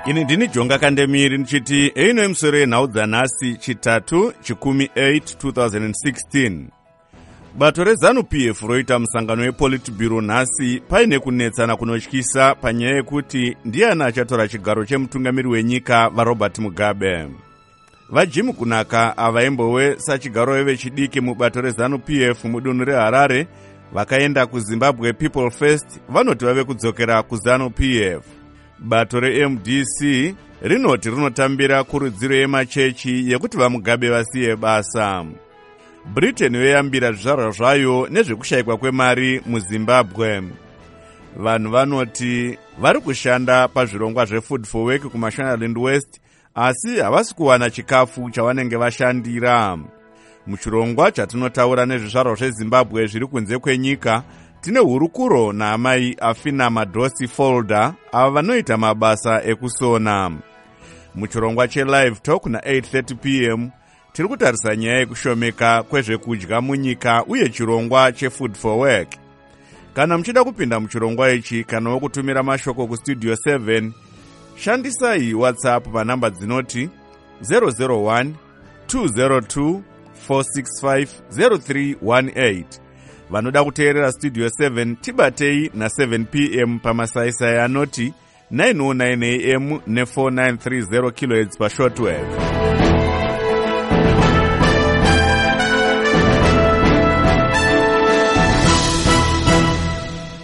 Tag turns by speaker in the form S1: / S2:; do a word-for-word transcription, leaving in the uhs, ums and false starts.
S1: Ini ndini Jonga Kandemiri nchiti eino emusoro yenhau dzanhasi chitatu chikumi eight twenty sixteen. Bato reZANU-P F roita musangano wePolitburo nhasi paine kunetsana kunotyisa panyaya yekuti ndiani achatora chigaro chemutungamiri wenyika vaRobert Mugabe. VaJim Kunaka avaimbowe sachigaro wevechidiki mubato reZANU-P F mudunhu reHarare vakaenda kuZimbabwe People First vanoti vave kudzokera kuZANU-P F. Bato reM D C rinoti rinotambira kurudziro yemachechi yekuti vaMugabe vasiye basa. Britain yoyambira zvizvarwa zvayo nezvekushayikwa kwemari muZimbabwe. Vanhu vanoti vari kushanda pazvirongwa zveFood for Work kuMashonaland West asi havasi kuwana chikafu chavanenge vashandira. Muchirongwa chatinotaura nezvizvarwa zveZimbabwe zviri kunze kwenyika, tine hurukuro naamai Afina Madosi Folder ava vanoita mabasa ekusona. Muchirongwa cheLive Talk na eight thirty p m tiri kutarisa nyaya yekushomeka kwezvekudya munyika uye chirongwa cheFood for Work. Kana muchida kupinda muchirongwa ichi kana kutumira mashoko kustudio seven, shandisai WhatsApp panhamba dzinoti zero zero one two zero two four six five zero three one eight. Vanoda kuteerera Studio seven tibatei na seven p m pamasaisai anoti nine oh nine a m ne four nine three zero kilohertz pa shortwave.